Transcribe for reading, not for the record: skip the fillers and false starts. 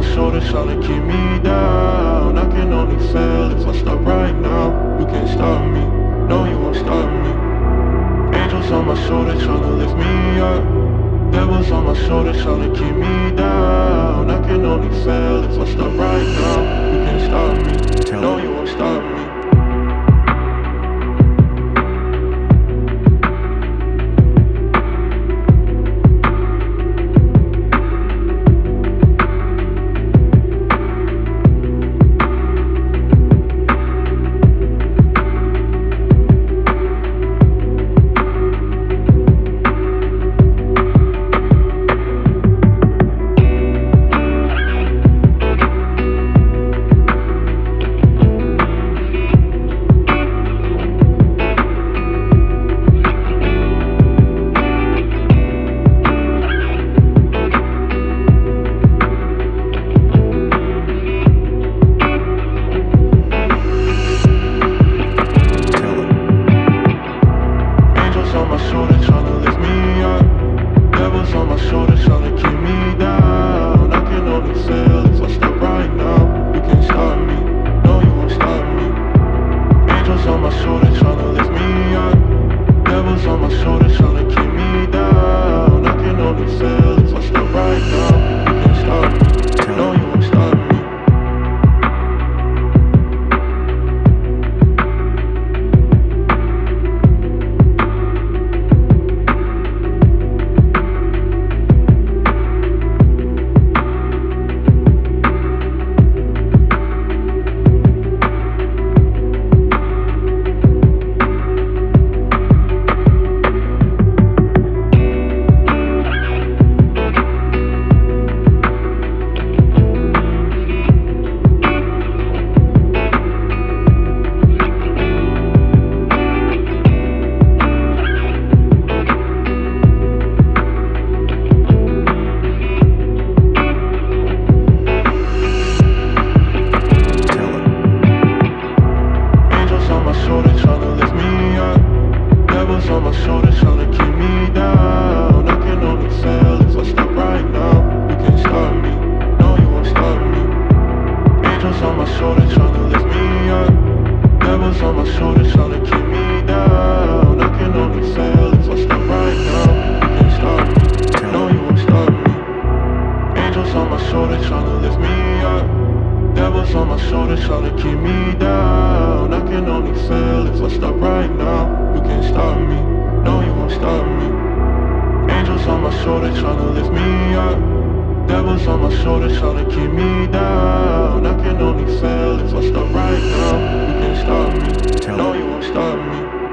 shoulder trying to keep me down. I can only fail if I stop right now. You can't stop me, no you won't stop me. Angels on my shoulder trying to lift me up. Devils on my shoulder trying to keep me down. I can only fail if I stop right now. You can't stop me, no you won't stop me. Shoulder trying to lift me up. Devils on my shoulder trying to keep me down. I can only fail if I stop right now. You can't stop me, no you won't stop me.